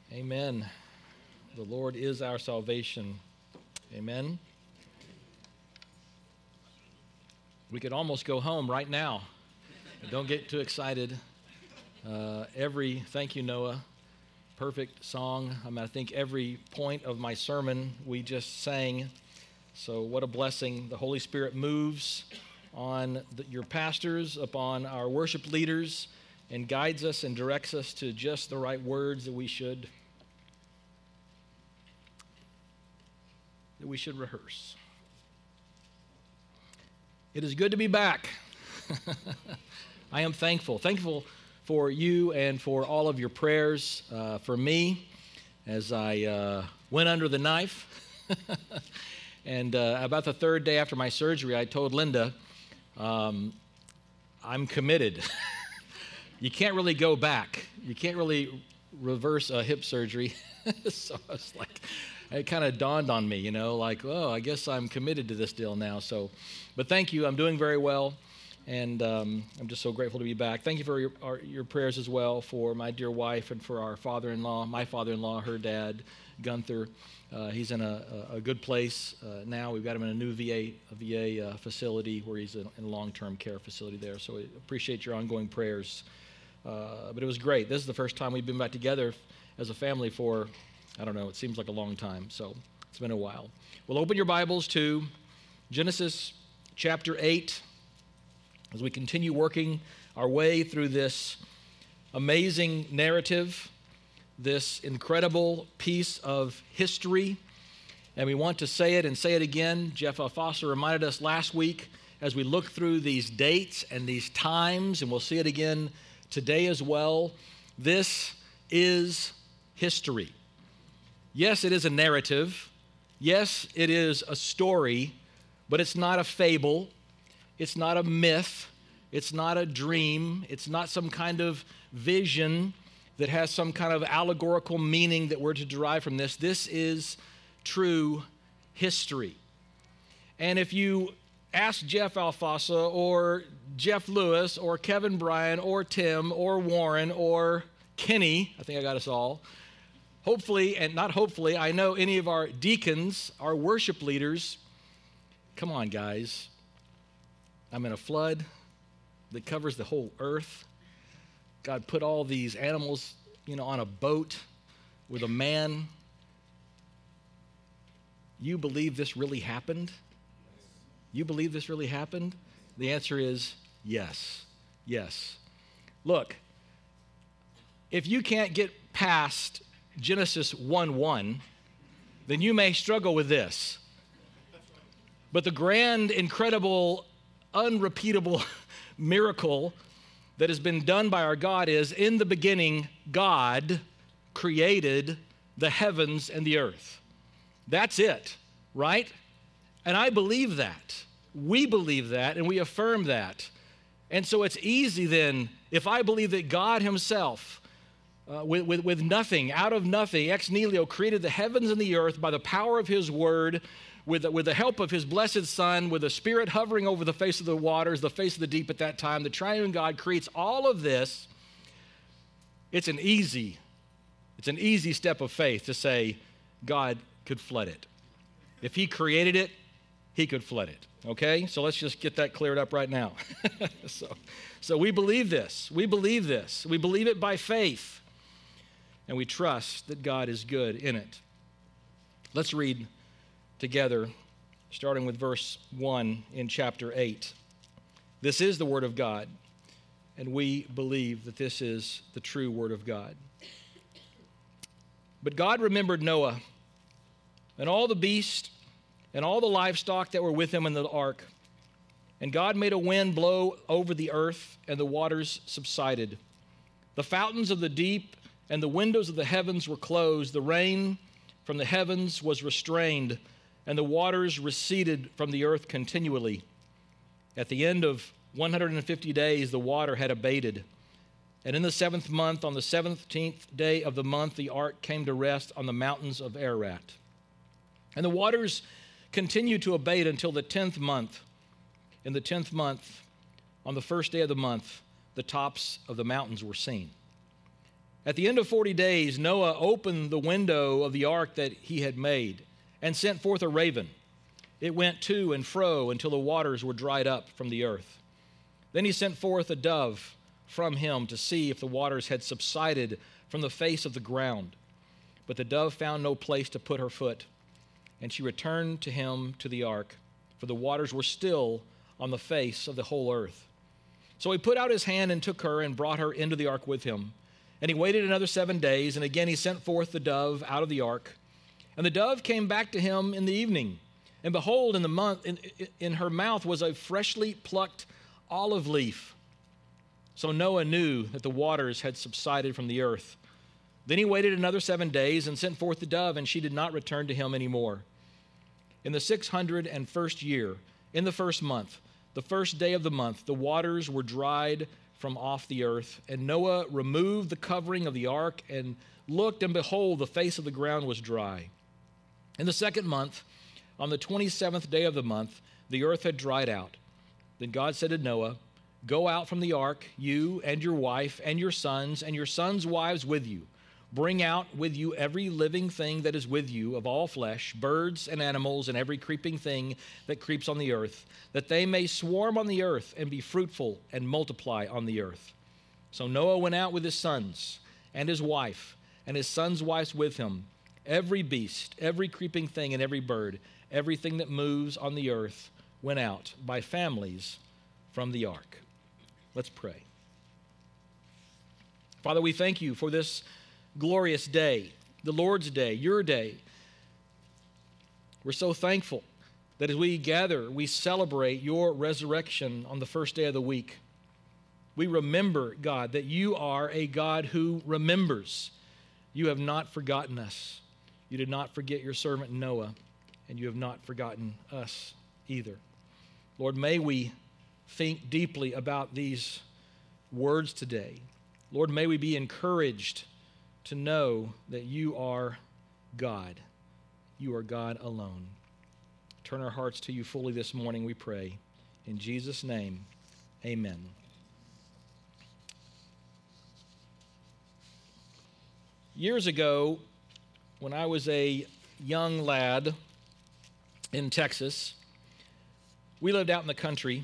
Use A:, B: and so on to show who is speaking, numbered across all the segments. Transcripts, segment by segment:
A: Amen. The Lord is our salvation. Amen. We could almost go home right now. Don't get too excited. Thank you, Noah. Perfect song. I think every point of my sermon we just sang. So what a blessing. The Holy Spirit moves on your pastors, upon our worship leaders, and guides us and directs us to just the right words that we should rehearse. It is good to be back. I am thankful for you and for all of your prayers for me as I went under the knife. And about the third day after my surgery, I told Linda, I'm committed. You can't really go back. You can't really reverse a hip surgery. So I was like, it kind of dawned on me, I guess I'm committed to this deal now. But thank you. I'm doing very well, and I'm just so grateful to be back. Thank you for your prayers as well for my dear wife and for our father-in-law, my father-in-law, her dad, Gunther. He's in a good place now. We've got him in a new VA facility where he's in a long-term care facility there. So we appreciate your ongoing prayers. But it was great. This is the first time we've been back together as a family for, I don't know, it seems like a long time. So it's been a while. Well, open your Bibles to Genesis chapter 8 as we continue working our way through this amazing narrative, this incredible piece of history. And we want to say it and say it again. Jeff Foster reminded us last week as we look through these dates and these times, and we'll see it again today as well. This is history. Yes, it is a narrative. Yes, it is a story, but it's not a fable. It's not a myth. It's not a dream. It's not some kind of vision that has some kind of allegorical meaning that we're to derive from this. This is true history. And if you ask Jeff Alfasa or Jeff Lewis or Kevin Bryan or Tim or Warren or Kenny, I think I got us all, hopefully, and not hopefully, I know any of our deacons, our worship leaders, come on, guys. I'm in a flood that covers the whole earth. God put all these animals, on a boat with a man. You believe this really happened? You believe this really happened? The answer is yes. Yes. Look, if you can't get past Genesis 1:1, then you may struggle with this. But the grand, incredible, unrepeatable miracle that has been done by our God is, in the beginning, God created the heavens and the earth. That's it, right? And I believe that. We believe that, and we affirm that. And so it's easy then, if I believe that God himself, with nothing, out of nothing, ex nihilo, created the heavens and the earth by the power of his word, with the help of his blessed Son, with the Spirit hovering over the face of the waters, the face of the deep at that time, the triune God creates all of this. It's an easy step of faith to say God could flood it. If he created it, he could flood it. Okay? So let's just get that cleared up right now. So we believe this. We believe this. We believe it by faith. And we trust that God is good in it. Let's read together, starting with verse 1 in chapter 8. This is the word of God, and we believe that this is the true word of God. But God remembered Noah and all the beasts and all the livestock that were with him in the ark. And God made a wind blow over the earth, and the waters subsided. The fountains of the deep and the windows of the heavens were closed. The rain from the heavens was restrained, and the waters receded from the earth continually. At the end of 150 days, the water had abated. And in the 7th month, on the 17th day of the month, the ark came to rest on the mountains of Ararat. And the waters continued to abate until the 10th month. In the 10th month, on the first day of the month, the tops of the mountains were seen. At the end of 40 days, Noah opened the window of the ark that he had made and sent forth a raven. It went to and fro until the waters were dried up from the earth. Then he sent forth a dove from him to see if the waters had subsided from the face of the ground. But the dove found no place to put her foot, and she returned to him to the ark, for the waters were still on the face of the whole earth. So he put out his hand and took her and brought her into the ark with him. And he waited another 7 days, and again he sent forth the dove out of the ark. And the dove came back to him in the evening. And behold, in her mouth was a freshly plucked olive leaf. So Noah knew that the waters had subsided from the earth. Then he waited another 7 days and sent forth the dove, and she did not return to him anymore. In the 601st year, in the first month, the first day of the month, the waters were dried from off the earth, and Noah removed the covering of the ark and looked, and behold, the face of the ground was dry. In the second month, on the 27th day of the month, the earth had dried out. Then God said to Noah, "Go out from the ark, you and your wife and your sons' wives with you. Bring out with you every living thing that is with you of all flesh, birds and animals, and every creeping thing that creeps on the earth, that they may swarm on the earth and be fruitful and multiply on the earth." So Noah went out with his sons and his wife and his sons' wives with him, every beast, every creeping thing, and every bird, everything that moves on the earth went out by families from the ark. Let's pray. Father, we thank you for this glorious day, the Lord's day, your day. We're so thankful that as we gather, we celebrate your resurrection on the first day of the week. We remember, God, that you are a God who remembers. You have not forgotten us. You did not forget your servant Noah, and you have not forgotten us either. Lord, may we think deeply about these words today. Lord, may we be encouraged to know that you are God. You are God alone. Turn our hearts to you fully this morning, we pray. In Jesus' name, amen. Years ago, when I was a young lad in Texas, we lived out in the country.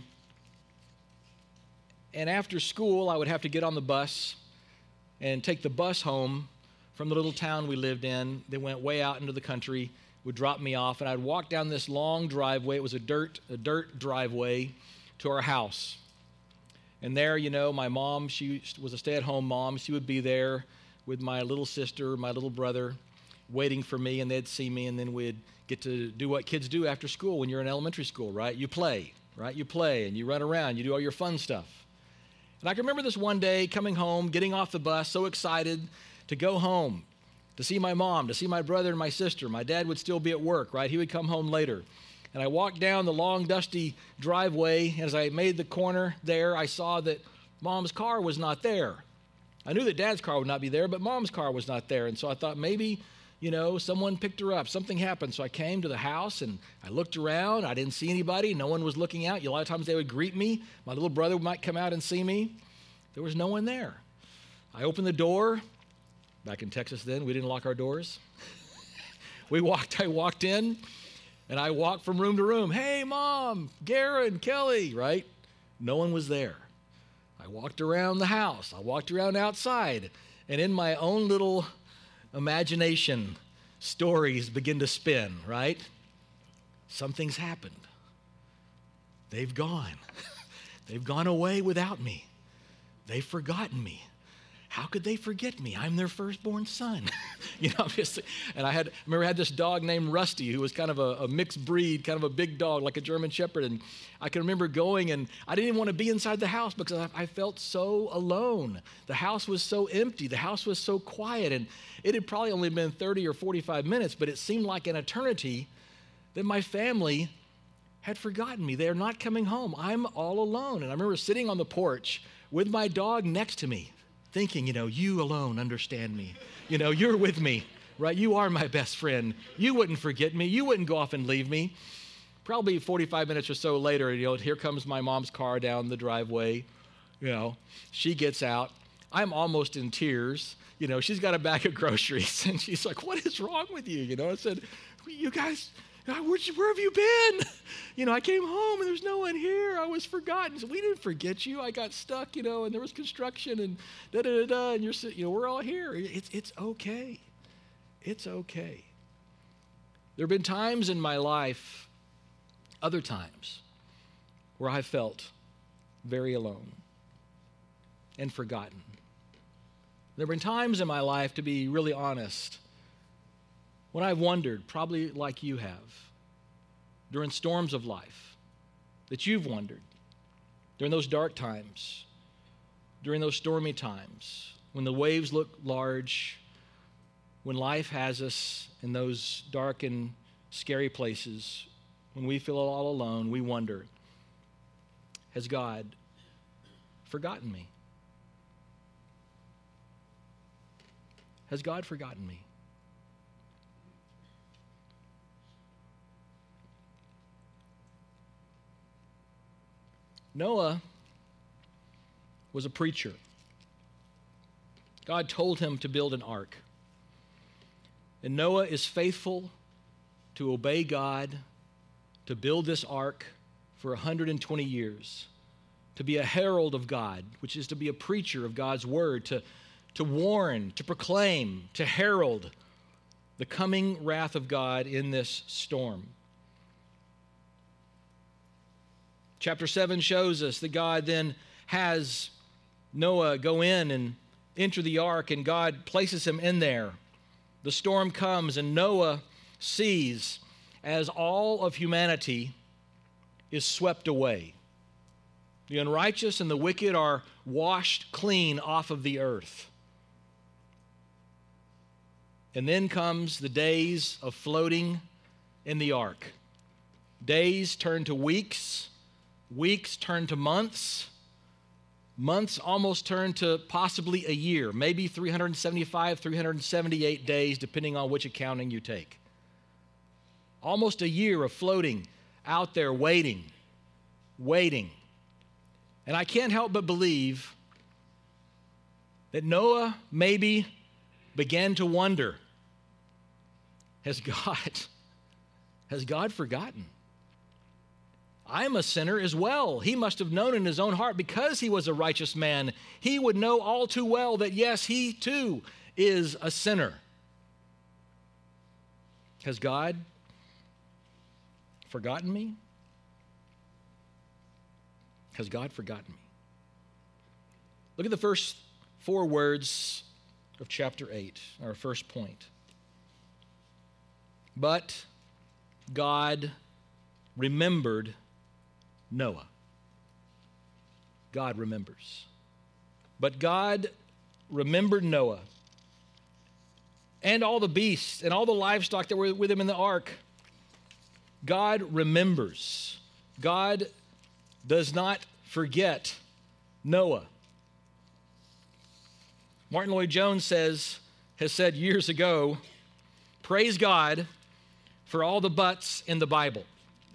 A: And after school, I would have to get on the bus and take the bus home from the little town we lived in. They went way out into the country, would drop me off, and I'd walk down this long driveway. It was a dirt driveway to our house. And there, you know, my mom, she was a stay-at-home mom. She would be there with my little sister, my little brother, waiting for me, and they'd see me, and then we'd get to do what kids do after school when you're in elementary school, right? You play, right? You play, and you run around. You do all your fun stuff. And I can remember this one day coming home, getting off the bus, so excited to go home, to see my mom, to see my brother and my sister. My dad would still be at work, right? He would come home later. And I walked down the long, dusty driveway. As I made the corner there, I saw that Mom's car was not there. I knew that Dad's car would not be there, but Mom's car was not there. And so I thought maybe, you know, someone picked her up. Something happened. So I came to the house, and I looked around. I didn't see anybody. No one was looking out. A lot of times they would greet me. My little brother might come out and see me. There was no one there. I opened the door. Back in Texas then, we didn't lock our doors. I walked in, and I walked from room to room. Hey, Mom, Garen, Kelly, right? No one was there. I walked around the house. I walked around outside. And in my own little imagination, stories begin to spin, right? Something's happened. They've gone. They've gone away without me. They've forgotten me. How could they forget me? I'm their firstborn son. You know, obviously. And I remember I had this dog named Rusty, who was kind of a mixed breed, kind of a big dog, like a German Shepherd. And I can remember going, and I didn't even want to be inside the house because I felt so alone. The house was so empty. The house was so quiet. And it had probably only been 30 or 45 minutes, but it seemed like an eternity that my family had forgotten me. They are not coming home. I'm all alone. And I remember sitting on the porch with my dog next to me, thinking, you know, you alone understand me. You know, you're with me, right? You are my best friend. You wouldn't forget me. You wouldn't go off and leave me. Probably 45 minutes or so later, you know, here comes my mom's car down the driveway. You know, she gets out. I'm almost in tears. she's got a bag of groceries, and she's like, what is wrong with you? I said, you guys, where have you been? I came home, and there's no one here. I was forgotten. So we didn't forget you. I got stuck, and there was construction, and da-da-da-da, and we're all here. It's okay. It's okay. There have been times in my life, other times, where I felt very alone and forgotten. There have been times in my life, to be really honest, when I've wondered, probably like you have, during storms of life, that you've wondered, during those dark times, during those stormy times, when the waves look large, when life has us in those dark and scary places, when we feel all alone, we wonder, has God forgotten me? Has God forgotten me? Noah was a preacher. God told him to build an ark. And Noah is faithful to obey God, to build this ark for 120 years, to be a herald of God, which is to be a preacher of God's word, to warn, to proclaim, to herald the coming wrath of God in this storm. Chapter 7 shows us that God then has Noah go in and enter the ark, and God places him in there. The storm comes, and Noah sees as all of humanity is swept away. The unrighteous and the wicked are washed clean off of the earth. And then comes the days of floating in the ark. Days turn to weeks, weeks turn to months, months almost turn to possibly a year, maybe 375, 378 days, depending on which accounting you take. Almost a year of floating out there waiting. And I can't help but believe that Noah maybe began to wonder, has God forgotten? I'm a sinner as well. He must have known in his own heart, because he was a righteous man, he would know all too well that yes, he too is a sinner. Has God forgotten me? Has God forgotten me? Look at the first 4 words of chapter 8, our first point. But God remembered Noah. God remembers. But God remembered Noah and all the beasts and all the livestock that were with him in the ark. God remembers. God does not forget Noah. Martin Lloyd-Jones has said years ago, praise God for all the buts in the Bible.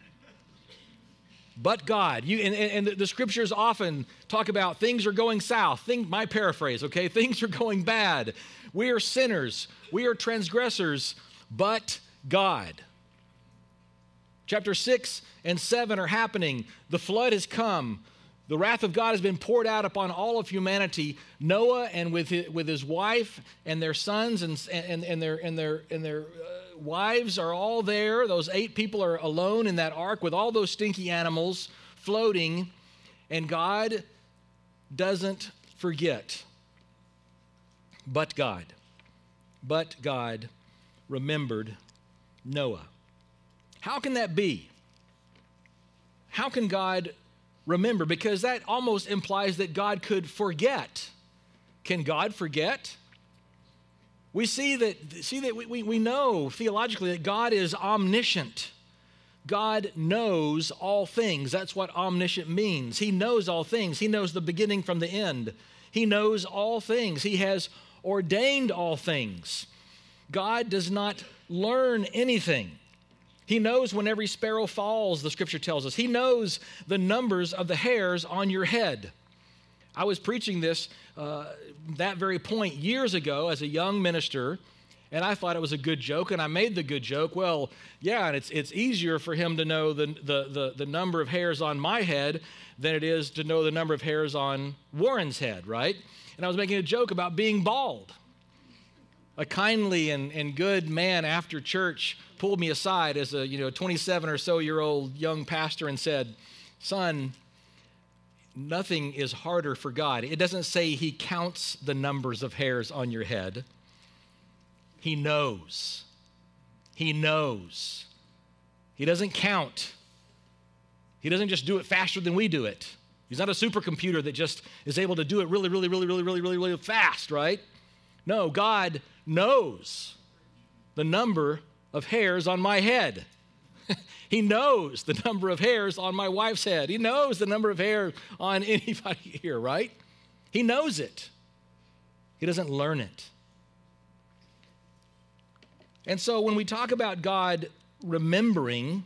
A: But God, and the scriptures often talk about things are going south. My paraphrase, okay? Things are going bad. We are sinners. We are transgressors, but God. Chapter 6 and 7 are happening. The flood has come. The wrath of God has been poured out upon all of humanity. Noah and with his wife and their sons and their wives are all there. Those 8 people are alone in that ark with all those stinky animals floating, and God doesn't forget. But God remembered Noah. How can that be? How can God remember? Because that almost implies that God could forget. Can God forget? We we know theologically that God is omniscient. God knows all things. That's what omniscient means. He knows all things. He knows the beginning from the end. He knows all things. He has ordained all things. God does not learn anything. He knows when every sparrow falls, the scripture tells us. He knows the numbers of the hairs on your head. I was preaching this, that very point years ago as a young minister, and I thought it was a good joke, and I made the good joke. Well, yeah, and it's easier for him to know the number of hairs on my head than it is to know the number of hairs on Warren's head, right? And I was making a joke about being bald. A kindly and good man after church pulled me aside as a 27 or so year old young pastor and said, "Son, nothing is harder for God." It doesn't say he counts the numbers of hairs on your head. He knows. He knows. He doesn't count. He doesn't just do it faster than we do it. He's not a supercomputer that just is able to do it really fast, right? No, God knows the number of hairs on my head. He knows the number of hairs on my wife's head. He knows the number of hair on anybody here, right? He knows it. He doesn't learn it. And so when we talk about God remembering,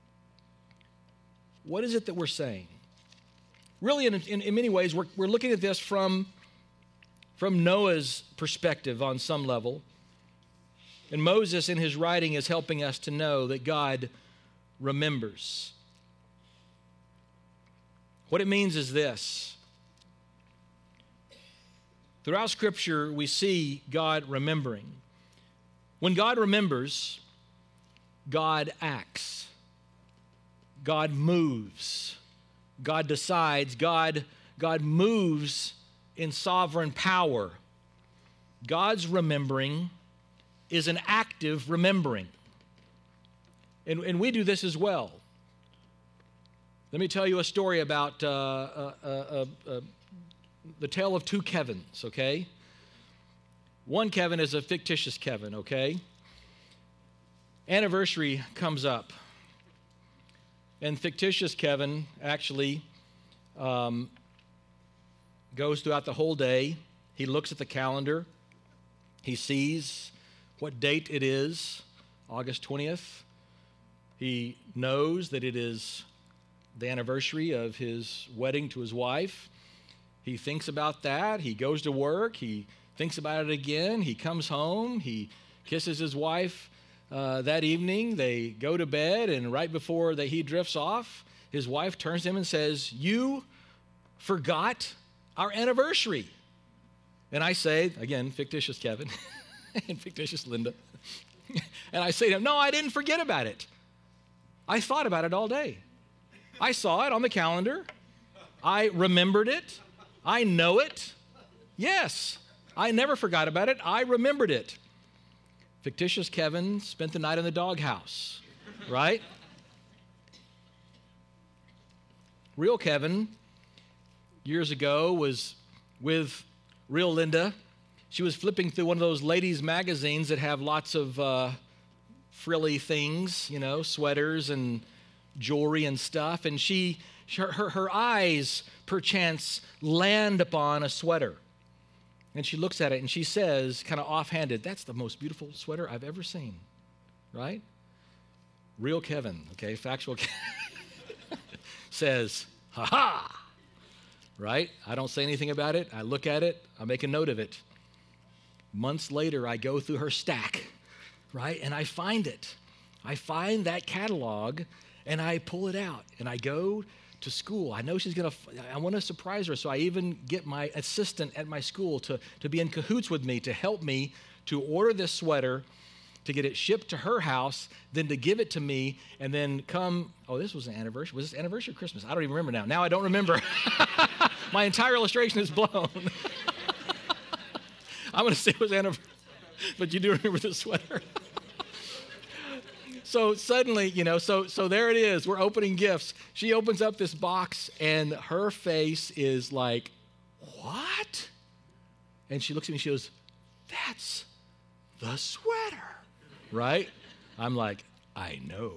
A: what is it that we're saying? Really, in many ways, we're looking at this from Noah's perspective on some level. And Moses, in his writing, is helping us to know that God remembers. What it means is this. Throughout Scripture, we see God remembering. When God remembers, God acts. God moves. God decides. God moves in sovereign power. God's remembering is an active remembering. And we do this as well. Let me tell you a story about the tale of two Kevins, okay? One Kevin is a fictitious Kevin, okay? Anniversary comes up. And fictitious Kevin actually goes throughout the whole day. He looks at the calendar. He sees what date it is, August 20th. He knows that it is the anniversary of his wedding to his wife. He thinks about that. He goes to work. He thinks about it again. He comes home. He kisses his wife that evening. They go to bed, and right before he drifts off, his wife turns to him and says, "You forgot our anniversary." And I say, again, fictitious Kevin and fictitious Linda, and I say to him, "No, I didn't forget about it. I thought about it all day. I saw it on the calendar. I remembered it. I know it. Yes, I never forgot about it. I remembered it." Fictitious Kevin spent the night in the doghouse, right? Real Kevin, years ago, was with real Linda. She was flipping through one of those ladies' magazines that have lots of frilly things, sweaters and jewelry and stuff. And her eyes, perchance, land upon a sweater. And she looks at it and she says, kind of offhanded, "That's the most beautiful sweater I've ever seen," right? Real Kevin, okay, factual Kevin, says, "Ha ha," right? I don't say anything about it. I look at it. I make a note of it. Months later, I go through her stack, right? And I find it. I find that catalog and I pull it out and I go to school. I know I want to surprise her, so I even get my assistant at my school to be in cahoots with me, to help me to order this sweater, to get it shipped to her house, then to give it to me, and then this was an anniversary. Was this anniversary or Christmas? I don't even remember now. Now I don't remember. My entire illustration is blown. I'm going to say it was anniversary, but you do remember the sweater. So suddenly, so there it is. We're opening gifts. She opens up this box, and her face is like, "What?" And she looks at me and she goes, "That's the sweater," right? I'm like, "I know."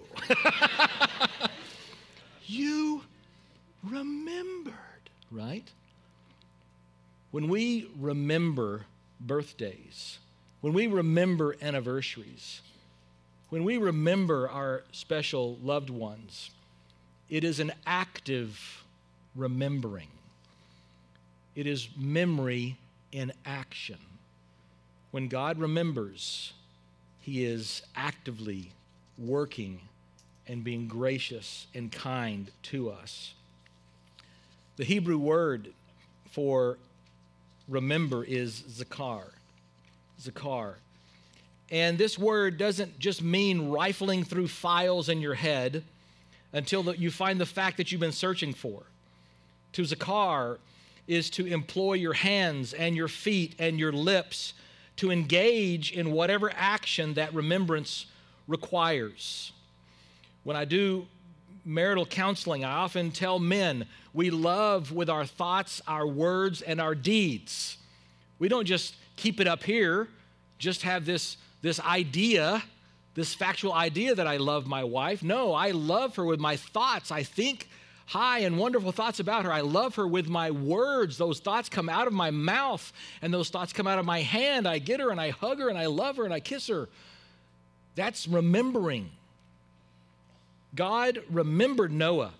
A: You remembered, right? When we remember birthdays, when we remember anniversaries, when we remember our special loved ones, it is an active remembering. It is memory in action. When God remembers, he is actively working and being gracious and kind to us. The Hebrew word for remember is zakar. Zakar. And this word doesn't just mean rifling through files in your head until you find the fact that you've been searching for. To zakar is to employ your hands and your feet and your lips to engage in whatever action that remembrance requires. When I do marital counseling, I often tell men we love with our thoughts, our words, and our deeds. We don't just keep it up here, just have this idea, this factual idea that I love my wife. No, I love her with my thoughts. I think high and wonderful thoughts about her. I love her with my words. Those thoughts come out of my mouth, and those thoughts come out of my hand. I get her, and I hug her, and I love her, and I kiss her. That's remembering. God remembered Noah.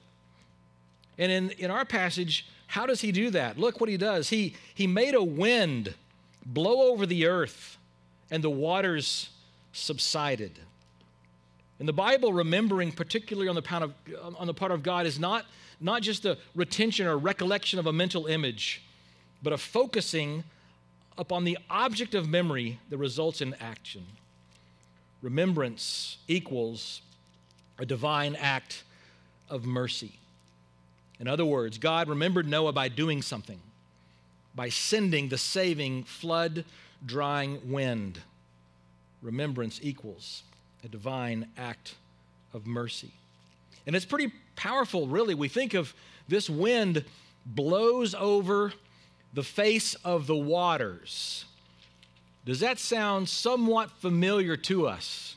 A: And in our passage, how does he do that? Look what he does. He made a wind blow over the earth, and the waters subsided. In the Bible, remembering, particularly on the part of God, is not just a retention or recollection of a mental image, but a focusing upon the object of memory that results in action. Remembrance equals a divine act of mercy. In other words, God remembered Noah by doing something, by sending the saving flood-drying wind. Remembrance equals a divine act of mercy. And it's pretty powerful, really. We think of this wind blows over the face of the waters. Does that sound somewhat familiar to us?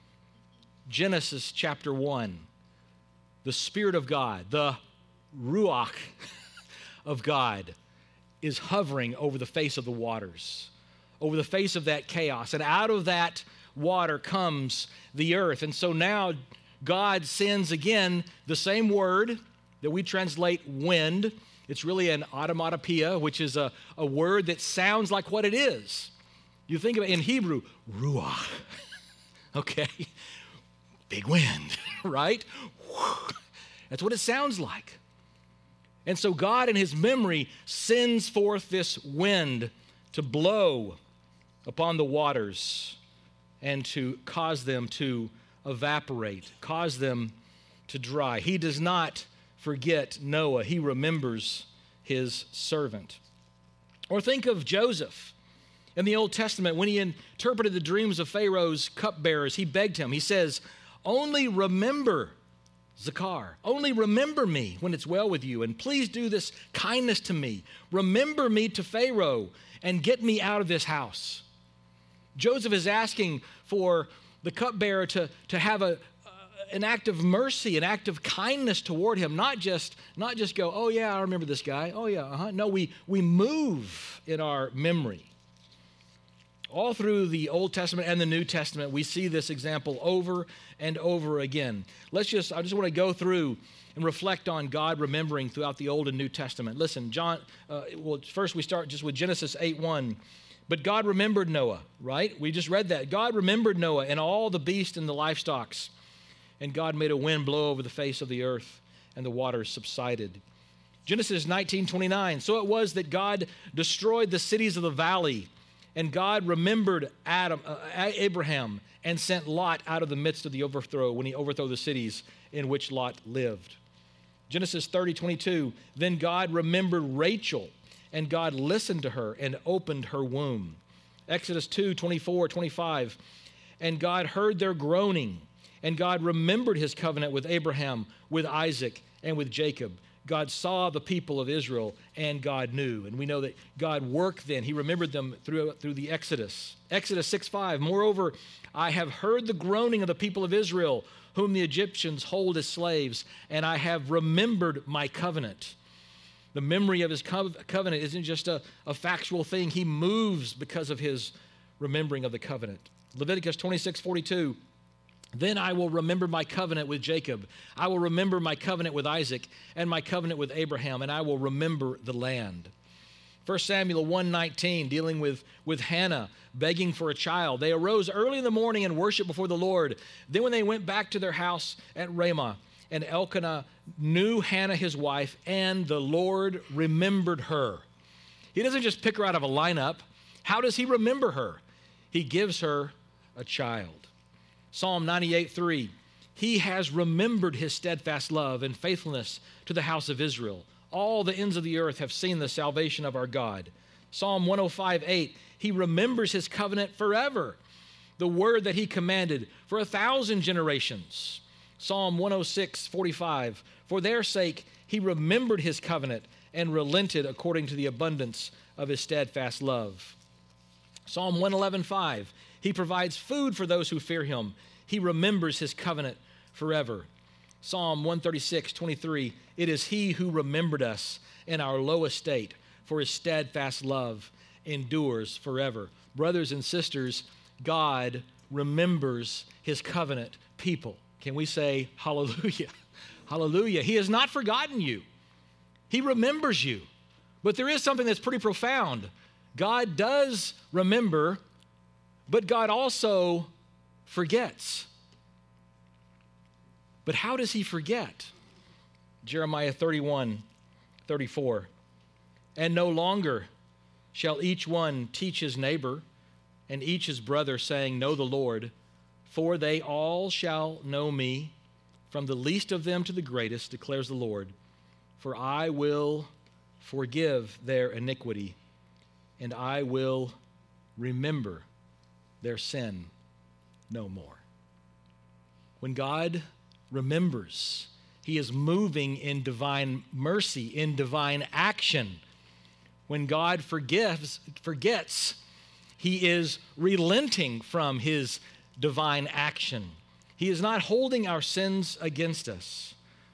A: Genesis chapter 1, the Spirit of God, the Ruach of God is hovering over the face of the waters, over the face of that chaos. And out of that water comes the earth. And so now God sends again the same word that we translate wind. It's really an automatopoeia, which is a word that sounds like what it is. You think of it in Hebrew, ruach. Okay, big wind, right? That's what it sounds like. And so God in his memory sends forth this wind to blow upon the waters and to cause them to evaporate, cause them to dry. He does not forget Noah. He remembers his servant. Or think of Joseph in the Old Testament when he interpreted the dreams of Pharaoh's cupbearers. He begged him. He says, only remember Zakar, only remember me when it's well with you, and please do this kindness to me. Remember me to Pharaoh and get me out of this house. Joseph is asking for the cupbearer to have an act of mercy, an act of kindness toward him, not just go, oh yeah, I remember this guy. Oh yeah, No, we move in our memory. All through the Old Testament and the New Testament, we see this example over and over again. I just want to go through and reflect on God remembering throughout the Old and New Testament. Listen, first we start just with Genesis 8:1. But God remembered Noah, right? We just read that. God remembered Noah and all the beasts and the livestock. And God made a wind blow over the face of the earth, and the waters subsided. Genesis 19:29. So it was that God destroyed the cities of the valley, and God remembered Abraham and sent Lot out of the midst of the overthrow when he overthrew the cities in which Lot lived. Genesis 30:22. Then God remembered Rachel, and God listened to her and opened her womb. Exodus 2:24-25. And God heard their groaning, and God remembered his covenant with Abraham, with Isaac, and with Jacob. God saw the people of Israel, and God knew. And we know that God worked then. He remembered them through the Exodus. Exodus 6:5. Moreover, I have heard the groaning of the people of Israel, whom the Egyptians hold as slaves, and I have remembered my covenant. The memory of his covenant isn't just a factual thing. He moves because of his remembering of the covenant. Leviticus 26:42. Then I will remember my covenant with Jacob. I will remember my covenant with Isaac and my covenant with Abraham, and I will remember the land. 1 Samuel 1:19, dealing with Hannah begging for a child. They arose early in the morning and worshiped before the Lord. Then when they went back to their house at Ramah, and Elkanah knew Hannah his wife, and the Lord remembered her. He doesn't just pick her out of a lineup. How does he remember her? He gives her a child. Psalm 98:3, he has remembered his steadfast love and faithfulness to the house of Israel. All the ends of the earth have seen the salvation of our God. Psalm 105:8, he remembers his covenant forever, the word that he commanded for 1,000 generations. Psalm 106:45, for their sake he remembered his covenant and relented according to the abundance of his steadfast love. Psalm 111:5, he provides food for those who fear him. He remembers his covenant forever. Psalm 136:23, it is he who remembered us in our low estate, for his steadfast love endures forever. Brothers and sisters, God remembers his covenant people. Can we say hallelujah? Hallelujah. He has not forgotten you. He remembers you. But there is something that's pretty profound. God does remember, but God also forgets. But how does he forget? Jeremiah 31:34, and no longer shall each one teach his neighbor and each his brother, saying, know the Lord, for they all shall know me, from the least of them to the greatest, declares the Lord. For I will forgive their iniquity, and I will remember their sin no more. When God remembers, he is moving in divine mercy, in divine action. When God forgets, he is relenting from his divine action. He is not holding our sins against us.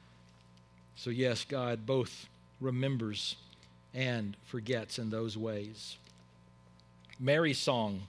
A: So yes, God both remembers and forgets in those ways. Mary's song.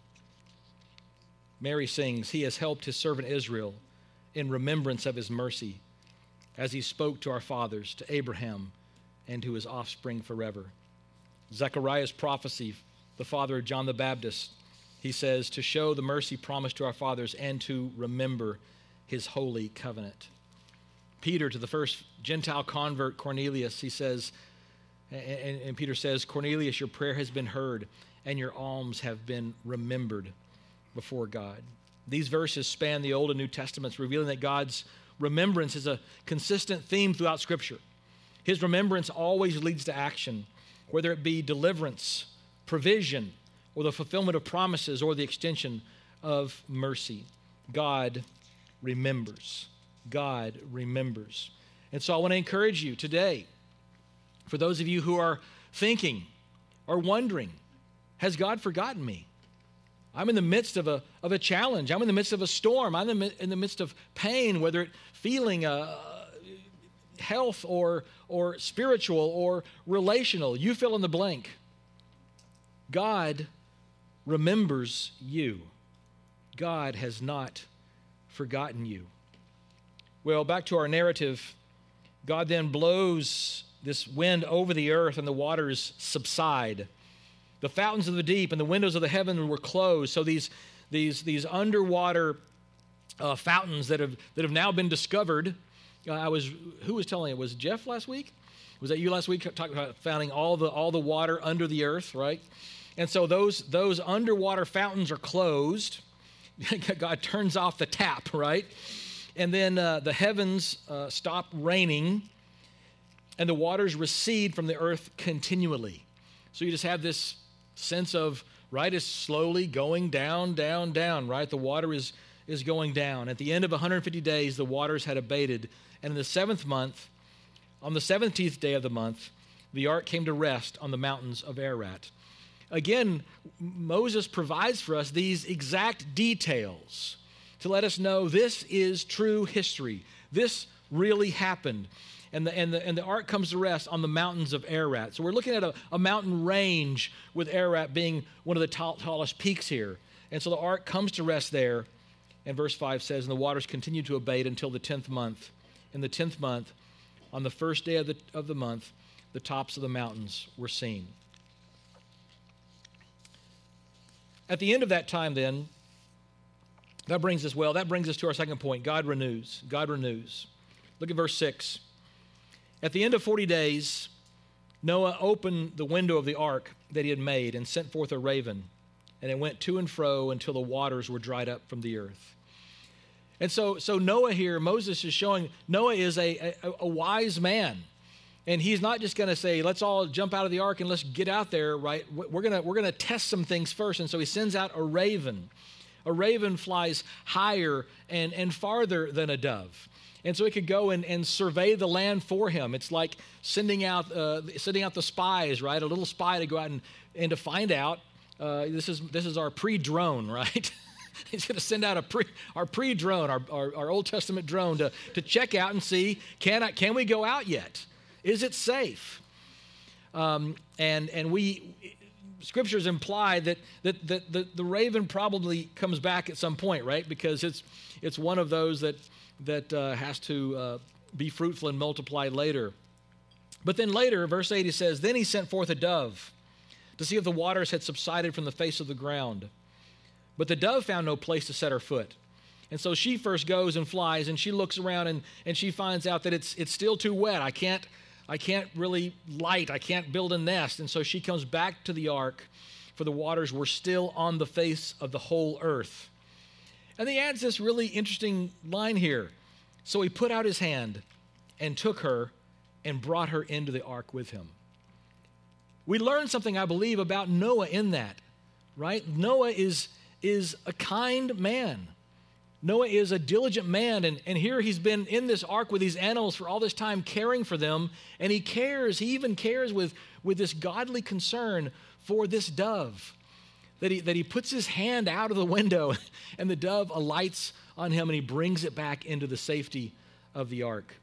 A: Mary sings, he has helped his servant Israel in remembrance of his mercy, as he spoke to our fathers, to Abraham, and to his offspring forever. Zechariah's prophecy, the father of John the Baptist, he says, to show the mercy promised to our fathers and to remember his holy covenant. Peter, to the first Gentile convert, Cornelius, he says, and Peter says, Cornelius, your prayer has been heard, and your alms have been remembered before God. These verses span the Old and New Testaments, revealing that God's remembrance is a consistent theme throughout Scripture. His remembrance always leads to action, whether it be deliverance, provision, or the fulfillment of promises, or the extension of mercy. God remembers. God remembers. And so I want to encourage you today, for those of you who are thinking or wondering, has God forgotten me? I'm in the midst of a challenge. I'm in the midst of a storm. I'm in the midst of pain, whether it feeling health or spiritual or relational. You fill in the blank. God remembers you. God has not forgotten you. Well, back to our narrative. God then blows this wind over the earth, and the waters subside. The fountains of the deep and the windows of the heaven were closed. So these underwater fountains that have now been discovered. Who was telling it? Was Jeff last week? Was that you last week talking about finding all the water under the earth, right? And so those underwater fountains are closed. God turns off the tap, right? And then the heavens stop raining, and the waters recede from the earth continually. So you just have this sense of, right, it's slowly going down, down, down, right? The water is going down. At the end of 150 days, the waters had abated. And in the 7th month, on the 17th day of the month, the ark came to rest on the mountains of Ararat. Again, Moses provides for us these exact details to let us know this is true history. This really happened. And the ark comes to rest on the mountains of Ararat. So we're looking at a mountain range, with Ararat being one of the tallest peaks here. And so the ark comes to rest there. And verse 5 says, and the waters continued to abate until the 10th month. In the 10th month, on the first day of the month, the tops of the mountains were seen. At the end of that time then, that brings us to our second point. God renews. God renews. Look at verse 6. At the end of 40 days, Noah opened the window of the ark that he had made and sent forth a raven, and it went to and fro until the waters were dried up from the earth. And so Noah here, Moses is showing Noah is a wise man. And he's not just going to say, let's all jump out of the ark and let's get out there, right? We're going to test some things first. And so he sends out a raven. A raven flies higher and farther than a dove. And so it could go and survey the land for him. It's like sending out the spies, right? A little spy to go out and to find out. This is our pre-drone, right? He's going to send out our pre-drone, our Old Testament drone to check out and see, can we go out yet? Is it safe? Scriptures imply that the raven probably comes back at some point, right? Because it's one of those that has to be fruitful and multiply later. But then later, verse 8, he says, then he sent forth a dove to see if the waters had subsided from the face of the ground. But the dove found no place to set her foot. And so she first goes and flies, and she looks around and she finds out that it's still too wet. I can't really light. I can't build a nest. And so she comes back to the ark, for the waters were still on the face of the whole earth. And he adds this really interesting line here. So he put out his hand and took her and brought her into the ark with him. We learn something, I believe, about Noah in that, right? Noah is a kind man. Noah is a diligent man, and here he's been in this ark with these animals for all this time, caring for them, and he even cares with this godly concern for this dove, that he puts his hand out of the window, and the dove alights on him, and he brings it back into the safety of the ark.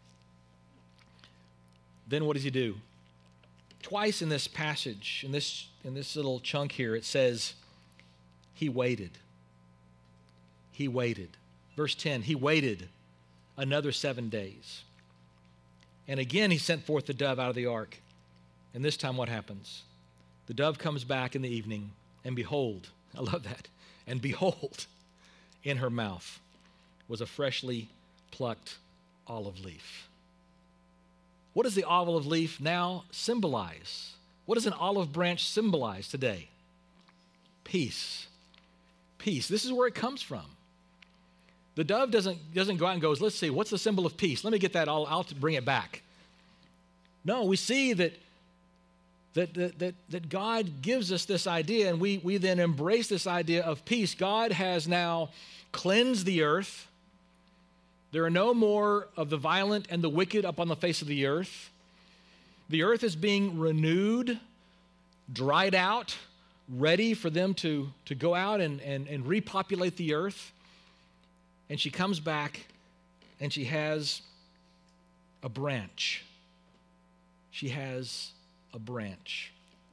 A: Then what does he do? Twice in this passage, in this little chunk here, it says, he waited. He waited. Verse 10, he waited another 7 days. And again, he sent forth the dove out of the ark. And this time what happens? The dove comes back in the evening, and behold, I love that, and behold, in her mouth was a freshly plucked olive leaf. What does the olive leaf now symbolize? What does an olive branch symbolize today? Peace. Peace. This is where it comes from. The dove doesn't go out and goes, let's see, what's the symbol of peace? Let me get that all out to bring it back. No, we see that God gives us this idea, and we then embrace this idea of peace. God has now cleansed the earth. There are no more of the violent and the wicked up on the face of the earth. The earth is being renewed, dried out, ready for them to go out and repopulate the earth. And she comes back, and she has a branch. She has a branch.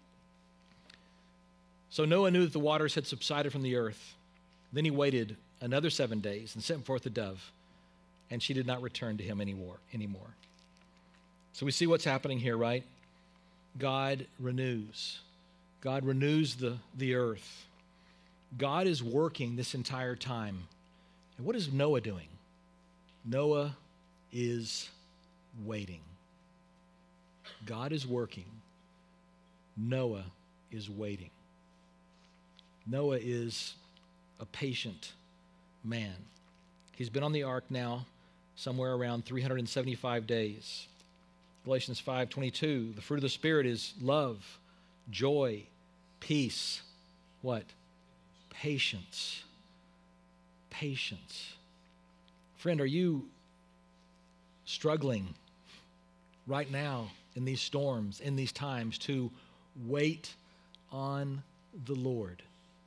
A: So Noah knew that the waters had subsided from the earth. Then he waited another 7 days and sent forth the dove, and she did not return to him anymore. So we see what's happening here, right? God renews. God renews the earth. God is working this entire time. And what is Noah doing? Noah is waiting. God is working. Noah is waiting. Noah is a patient man. He's been on the ark now somewhere around 375 days. Galatians 5:22, the fruit of the Spirit is love, joy, peace, what? Patience. Patience. Friend, are you struggling right now in these storms, in these times, to wait on the Lord?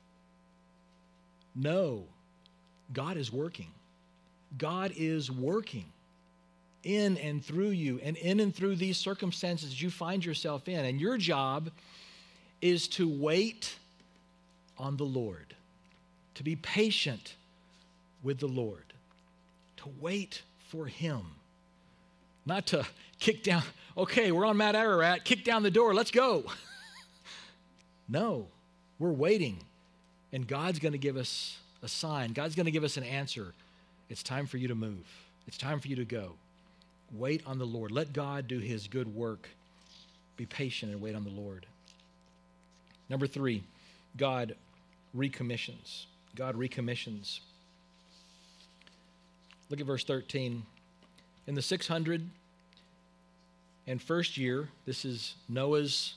A: No, God is working. God is working in and through you, and in and through these circumstances you find yourself in. And your job is to wait on the Lord, to be patient with the Lord, to wait for him, not to kick down, okay, we're on Mount Ararat, kick down the door, let's go. No, we're waiting. And God's going to give us a sign. God's going to give us an answer. It's time for you to move. It's time for you to go. Wait on the Lord. Let God do his good work. Be patient and wait on the Lord. Number 3, God recommissions. God recommissions. Look at verse 13. In the 601st year, this is Noah's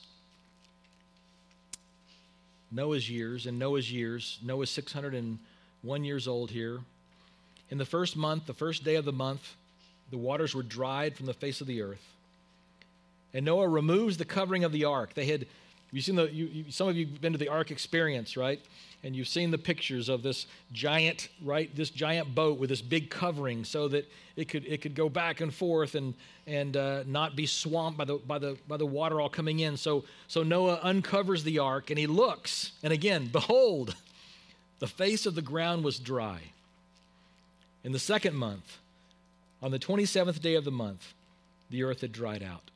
A: years. In Noah's years, Noah's 601 years old here. In the first month, the first day of the month, the waters were dried from the face of the earth. And Noah removes the covering of the ark. You've seen some of you have been to the ark experience, right? And you've seen the pictures of this giant, right? This giant boat with this big covering, so that it could go back and forth and not be swamped by the water all coming in. So Noah uncovers the ark and he looks, and again, behold, the face of the ground was dry. In the second month, on the 27th day of the month, the earth had dried out.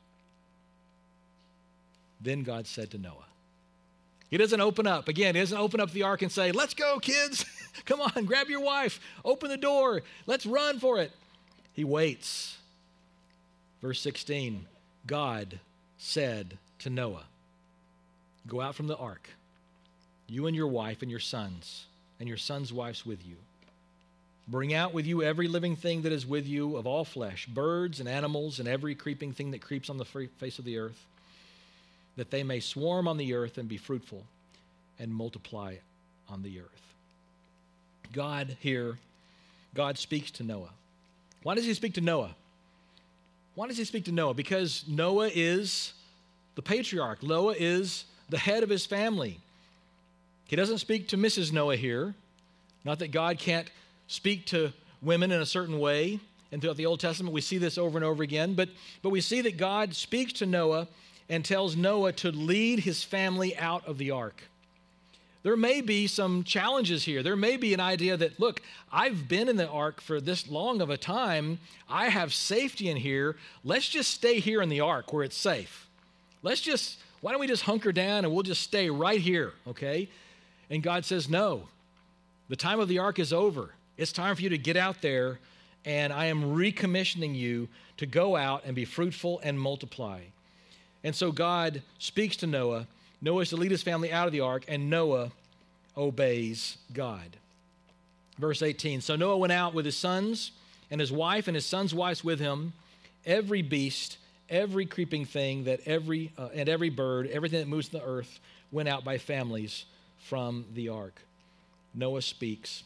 A: Then God said to Noah, he doesn't open up. Again, he doesn't open up the ark and say, let's go, kids. Come on, grab your wife. Open the door. Let's run for it. He waits. Verse 16, God said to Noah, go out from the ark, you and your wife and your sons wives with you. Bring out with you every living thing that is with you of all flesh, birds and animals and every creeping thing that creeps on the face of the earth, that they may swarm on the earth and be fruitful and multiply on the earth. God speaks to Noah. Why does he speak to Noah? Why does he speak to Noah? Because Noah is the patriarch. Noah is the head of his family. He doesn't speak to Mrs. Noah here. Not that God can't speak to women in a certain way. And throughout the Old Testament, we see this over and over again. But we see that God speaks to Noah and tells Noah to lead his family out of the ark. There may be some challenges here. There may be an idea that, look, I've been in the ark for this long of a time. I have safety in here. Let's just stay here in the ark where it's safe. Why don't we just hunker down and we'll just stay right here, okay? And God says, no, the time of the ark is over. It's time for you to get out there, and I am recommissioning you to go out and be fruitful and multiply. And so God speaks to Noah. Noah is to lead his family out of the ark, and Noah obeys God. Verse 18, so Noah went out with his sons and his wife and his sons' wives with him, every beast, every creeping thing, and every bird, everything that moves on the earth went out by families from the ark. God speaks,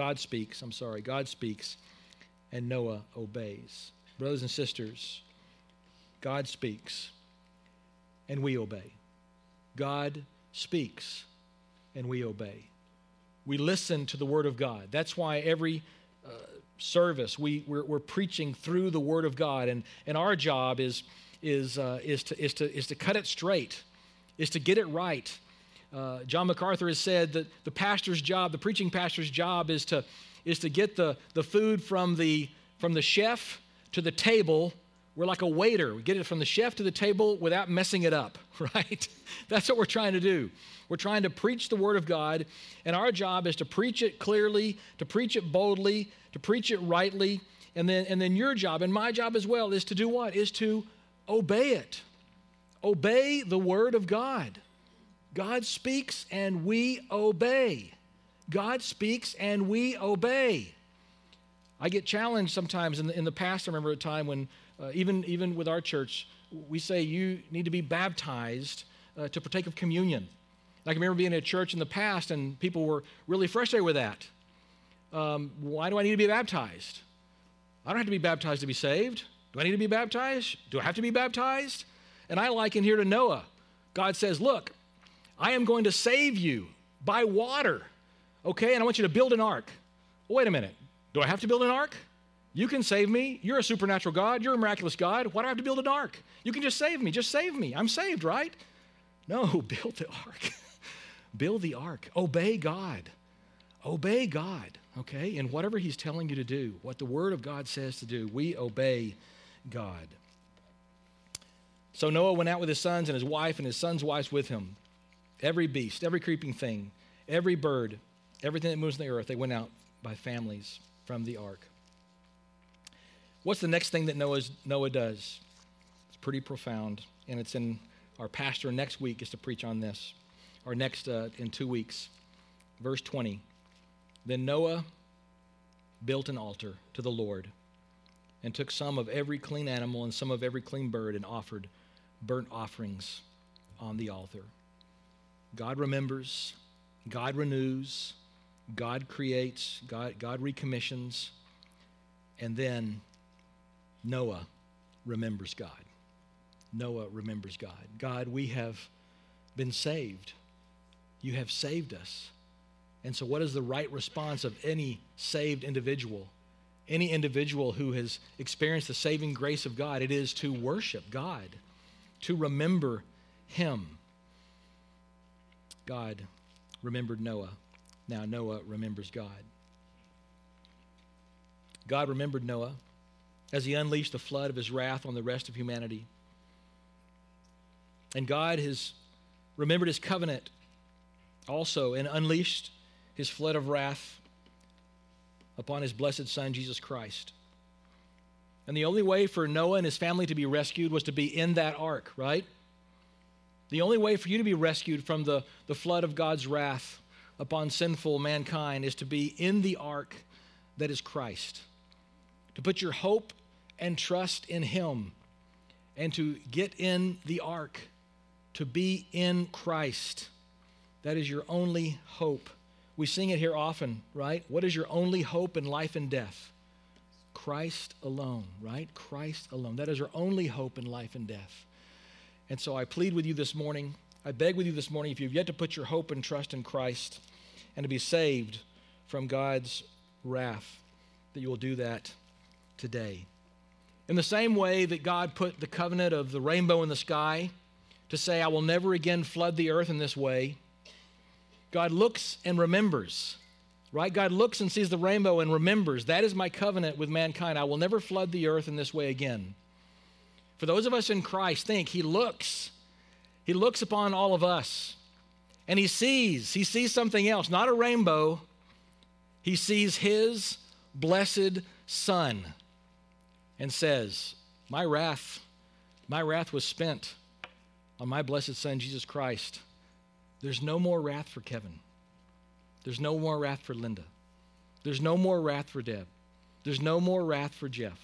A: and Noah obeys. Brothers and sisters, God speaks, and we obey. God speaks, and we obey. We listen to the Word of God. That's why every service we're preaching through the Word of God, and our job is to cut it straight, is to get it right. John MacArthur has said that the preaching pastor's job is to get the food from the chef to the table. We're like a waiter. We get it from the chef to the table without messing it up, right? That's what we're trying to do. We're trying to preach the Word of God, and our job is to preach it clearly, to preach it boldly, to preach it rightly, and then your job, and my job as well, is to do what? Is to obey it. Obey the Word of God. God speaks and we obey. God speaks and we obey. I get challenged sometimes in the past. I remember a time when even with our church, we say you need to be baptized to partake of communion. I can remember being in a church in the past and people were really frustrated with that. Why do I need to be baptized? I don't have to be baptized to be saved. Do I need to be baptized? Do I have to be baptized? And I liken here to Noah. God says, look, I am going to save you by water, okay? And I want you to build an ark. Well, wait a minute. Do I have to build an ark? You can save me. You're a supernatural God. You're a miraculous God. Why do I have to build an ark? You can just save me. Just save me. I'm saved, right? No, build the ark. Build the ark. Obey God. Obey God, okay? And whatever he's telling you to do, what the Word of God says to do, we obey God. So Noah went out with his sons and his wife and his sons' wives with him. Every beast, every creeping thing, Every bird, everything that moves on the earth, they went out by families from the ark. What's the next thing that Noah does? It's pretty profound, and it's in our pastor next week is to preach on this, or next in 2 weeks. Verse 20, then Noah built an altar to the Lord and took some of every clean animal and some of every clean bird and offered burnt offerings on the altar. God remembers, God renews, God creates, God recommissions, and then Noah remembers God. Noah remembers God. God, we have been saved. You have saved us. And so what is the right response of any saved individual? Any individual who has experienced the saving grace of God, it is to worship God, to remember Him. God remembered Noah. Now Noah remembers God. God remembered Noah as He unleashed the flood of His wrath on the rest of humanity. And God has remembered His covenant also and unleashed His flood of wrath upon His blessed Son, Jesus Christ. And the only way for Noah and his family to be rescued was to be in that ark, right? The only way for you to be rescued from the flood of God's wrath upon sinful mankind is to be in the ark that is Christ. To put your hope and trust in Him and to get in the ark, to be in Christ. That is your only hope. We sing it here often, right? What is your only hope in life and death? Christ alone, right? Christ alone. That is our only hope in life and death. And so I plead with you this morning, I beg with you this morning, if you've yet to put your hope and trust in Christ and to be saved from God's wrath, that you will do that today. In the same way that God put the covenant of the rainbow in the sky to say, I will never again flood the earth in this way, God looks and remembers, right? God looks and sees the rainbow and remembers, that is my covenant with mankind. I will never flood the earth in this way again. For those of us in Christ, think, He looks upon all of us, and He sees something else, not a rainbow. He sees His blessed Son and says, my wrath was spent on my blessed Son, Jesus Christ. There's no more wrath for Kevin. There's no more wrath for Linda. There's no more wrath for Deb. There's no more wrath for Jeff.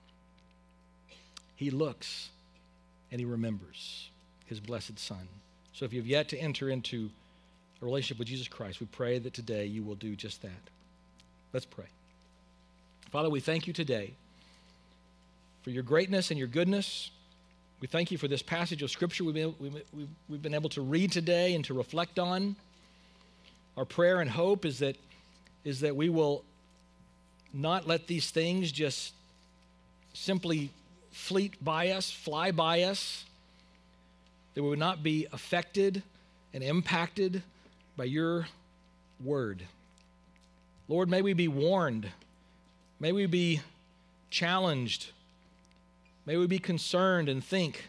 A: He looks and He remembers His blessed Son. So if you've yet to enter into a relationship with Jesus Christ, we pray that today you will do just that. Let's pray. Father, we thank you today for your greatness and your goodness. We thank you for this passage of Scripture we've been able to read today and to reflect on. Our prayer and hope is that we will not let these things just simply fly by us, that we would not be affected and impacted by your word. Lord, may we be warned. May we be challenged. May we be concerned and think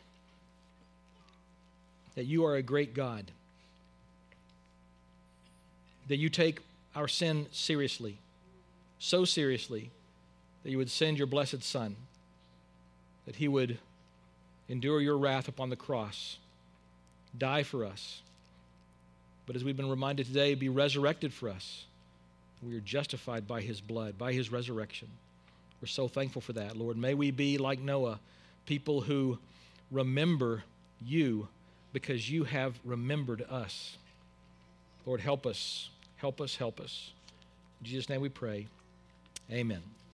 A: that you are a great God, that you take our sin seriously, so seriously that you would send your blessed Son, that He would endure your wrath upon the cross, die for us, but as we've been reminded today, be resurrected for us. We are justified by His blood, by His resurrection. We're so thankful for that, Lord. May we be like Noah, people who remember you because you have remembered us. Lord, help us. Help us, help us. In Jesus' name we pray. Amen.